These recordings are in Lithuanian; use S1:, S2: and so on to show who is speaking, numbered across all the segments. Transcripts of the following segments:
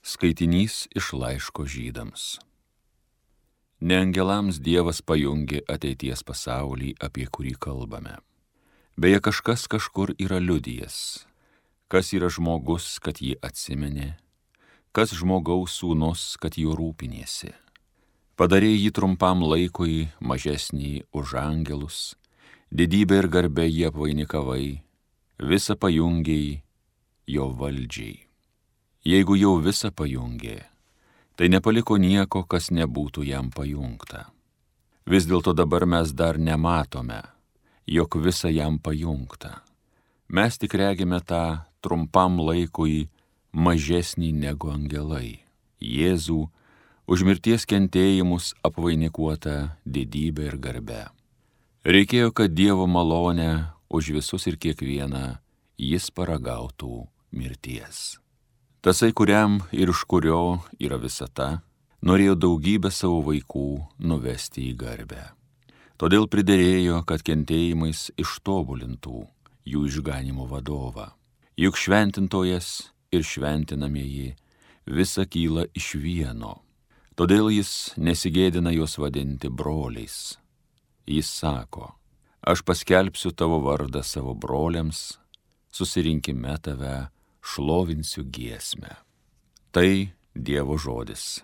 S1: Skaitinys iš laiško Žydams. Ne angelams Dievas pajungė ateities pasaulį, apie kurį kalbame. Beje, kažkas kažkur yra liudijęs, kas yra žmogus, kad jį atsimenė, kas žmogaus sūnus, kad juo rūpiniesi. Padarė jį trumpam laikui mažesnį už angelus, didybę ir garbę jį apvainikavai, visą pajungėjai jo valdžiai. Jeigu jau visą pajungė, tai nepaliko nieko, kas nebūtų jam pajungta. Vis dėlto dabar mes dar nematome, jog visa jam pajungta. Mes tik regime tą trumpam laikui mažesnį negu angelai. Jėzų už mirties kentėjimus apvainikuota didybė ir garbe. Reikėjo, kad Dievo malonę už visus ir kiekvieną jis paragautų mirties. Tasai, kuriam ir iš kurio yra visata, norėjo daugybę savo vaikų nuvesti į garbę. Todėl priderėjo, kad kentėjimais ištobulintų jų išganimo vadovą. Juk šventintojas ir šventinamieji visa kyla iš vieno. Todėl jis nesigėdina juos vadinti broliais. Jis sako, aš paskelbsiu tavo vardą savo broliams, susirinkime tave šlovinsiu giesmę. Tai Dievo žodis.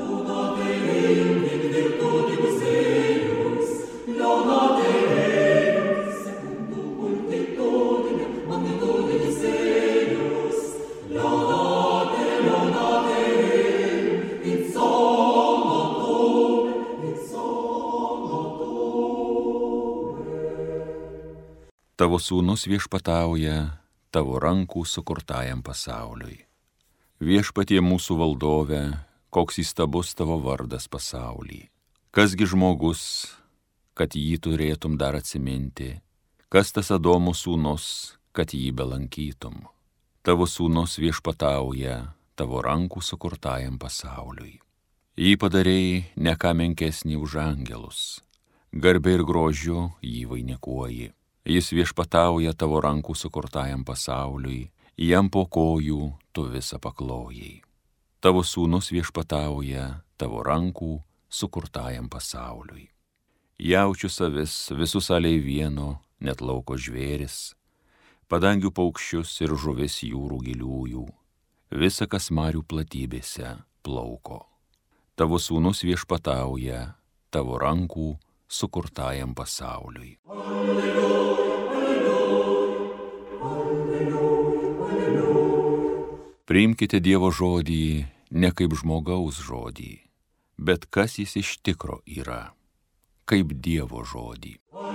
S1: Tavo sūnus viešpatauja tavo rankų sukurtajam pasauliui. Viešpatie mūsų valdove, koks įstabus tavo vardas pasauly. Kasgi žmogus, kad jį turėtum dar atsiminti, kas tas Adomo sūnus, kad jį belankytum. Tavo sūnus viešpatauja tavo rankų sukurtajam pasauliui. Jį padarėjai ne ką menkesnį už angelus. Garbė ir grožiu jį vainikuoji. Jis viešpatauja tavo rankų sukurtajam pasauliui, jam po kojų tu visą paklojai. Tavo sūnus viešpatauja tavo rankų sukurtajam pasauliui. Jaučių savis, visus aliai vieno, net lauko žvėris, padangių paukščius ir žuvis jūrų giliųjų, visa, kas marių platybėse plauko. Tavo sūnus viešpatauja tavo rankų sukurtajam pasauliui. Priimkite Dievo žodį ne kaip žmogaus žodį, bet kas jis iš tikro yra, kaip Dievo žodį.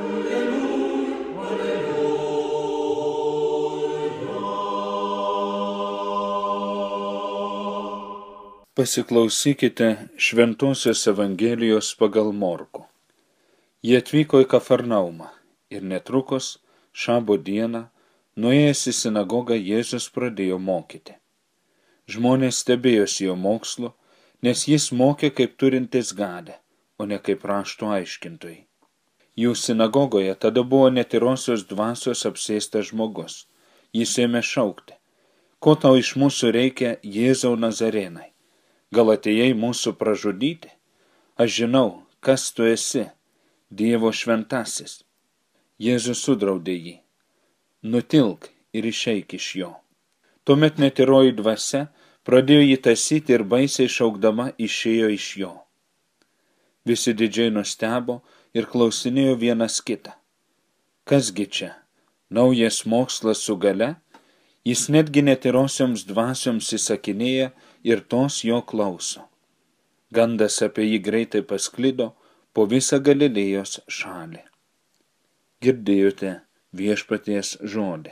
S2: Pasiklausykite Šventosios Evangelijos pagal Morkų. Jie atvyko į Kafarnaumą ir netrukus šabo dieną, nuėjęs į sinagogą, Jėzus pradėjo mokyti. Žmonės stebėjosi jo mokslu, nes jis mokė kaip turintis galią, o ne kaip rašto aiškintojai. Jų sinagogoje tada buvo netyrosios dvasios apsėstas žmogus. Jis ėmė šaukti, ko tau iš mūsų reikia, Jėzau Nazarėnai? Gal atėjai mūsų pražudyti? Aš žinau, kas tu esi, Dievo šventasis. Jėzus sudraudė jį. Nutilk ir išeik iš jo. Tuomet netyroji dvasia pradėjo jį tąsyti ir baisiai šaukdama išėjo iš jo. Visi didžiai nustebo ir klausinėjo vienas kitą. Kasgi čia? Naujas mokslas su galia? Jis netgi netyrosioms dvasioms įsakinėja ir tos jo klauso. Gandas apie jį greitai pasklido po visą Galilėjos šalį. Girdėjote viešpaties žodį.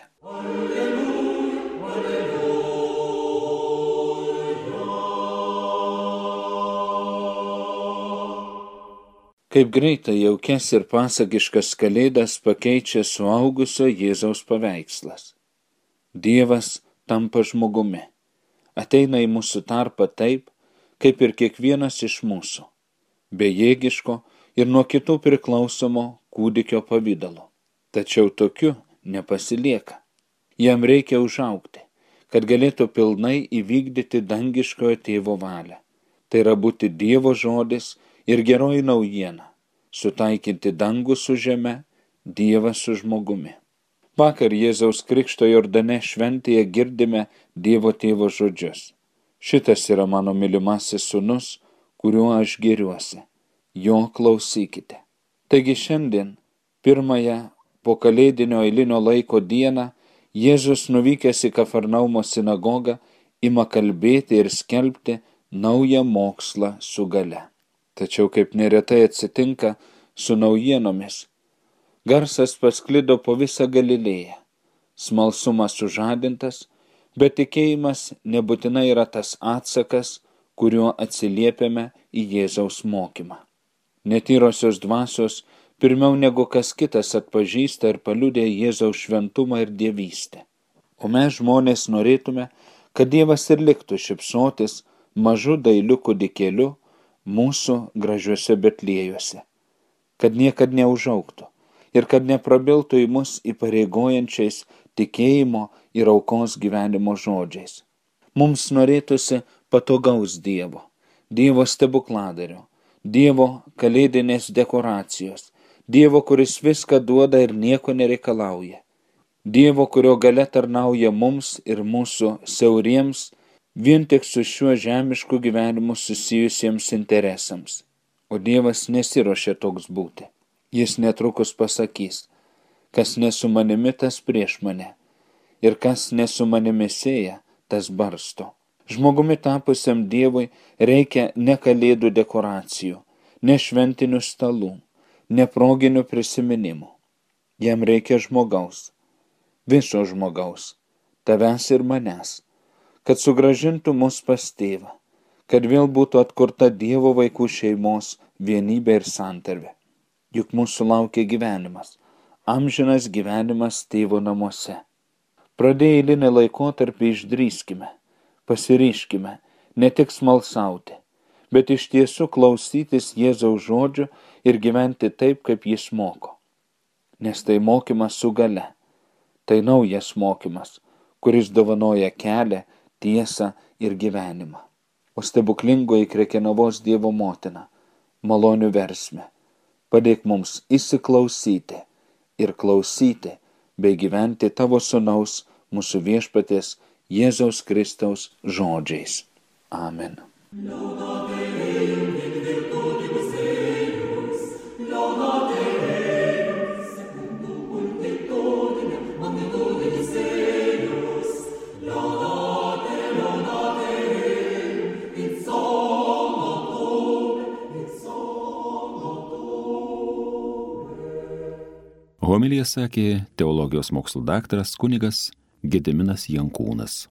S2: Kaip greitai jaukias ir pasakiškas kalėdas pakeičia suaugusio Jėzaus paveikslas. Dievas tampa žmogumi, ateina į mūsų tarpą taip, kaip ir kiekvienas iš mūsų, bejėgiško ir nuo kitų priklausomo kūdikio pavidalo. Tačiau tokiu nepasilieka. Jam reikia užaugti, kad galėtų pilnai įvykdyti dangiškojo tėvo valią. Tai yra būti Dievo žodis ir geroji naujiena, sutaikinti dangų su žeme, Dievą su žmogumi. Vakar Jėzaus Krikšto Jordane šventėje girdime Dievo tėvo žodžius. Šitas yra mano mylimasis sūnus, kuriuo aš gėriuosi. Jo klausykite. Taigi šiandien, pirmąją po kalėdinio eilinio laiko dieną, Jėzus nuvykęs į Kafarnaumo sinagogą ima kalbėti ir skelbti naują mokslą su galia. Tačiau kaip neretai atsitinka su naujienomis, garsas pasklido po visą Galilėją. Smalsumas sužadintas, bet tikėjimas nebūtinai yra tas atsakas, kuriuo atsiliepiame į Jėzaus mokymą. Netyrosios dvasios pirmiau negu kas kitas atpažįsta ir paliudė Jėzaus šventumą ir dievystę. O mes žmonės norėtume, kad Dievas ir liktų šypsotis mažu dailiu kūdikėliu mūsų gražiuose Betliejuose, kad niekad neužaugtų ir kad neprabiltų į mus įpareigojančiais tikėjimo ir aukos gyvenimo žodžiais. Mums norėtųsi patogaus Dievo, Dievo stebukladario, Dievo kalėdinės dekoracijos, Dievo, kuris viską duoda ir nieko nereikalauja, Dievo, kurio galia tarnauja mums ir mūsų siauriems, vien tik su šiuo žemišku gyvenimu susijusiems interesams. O Dievas nesiruošia toks būti. Jis netrukus pasakys, kas ne su manimi, tas prieš mane, ir kas ne su manimi sėja, tas barsto. Žmogumi tapusiam Dievui reikia ne kalėdų dekoracijų, ne šventinių stalų, ne proginių prisiminimų. Jam reikia žmogaus, viso žmogaus, tavęs ir manęs, kad sugrąžintų mus pas tėvą, kad vėl būtų atkurta Dievo vaikų šeimos vienybė ir santarvė. Juk mūsų laukia gyvenimas, amžinas gyvenimas tėvo namuose. Pradėję eilinį laikotarpį išdrįskime, pasiryškime ne tik smalsauti, bet iš tiesų klausytis Jėzaus žodžių ir gyventi taip, kaip jis moko. Nes tai mokymas su galia, tai naujas mokymas, kuris dovanoja kelią, tiesą ir gyvenimą. O stebuklingoji Krekenavos Dievo motina, malonių versmė, padėk mums įsiklausyti ir klausyti bei gyventi tavo sūnaus, mūsų viešpaties Jėzaus Kristaus žodžiais. Amen.
S1: Homiliją sakė teologijos mokslų daktaras kunigas Gediminas Jankūnas.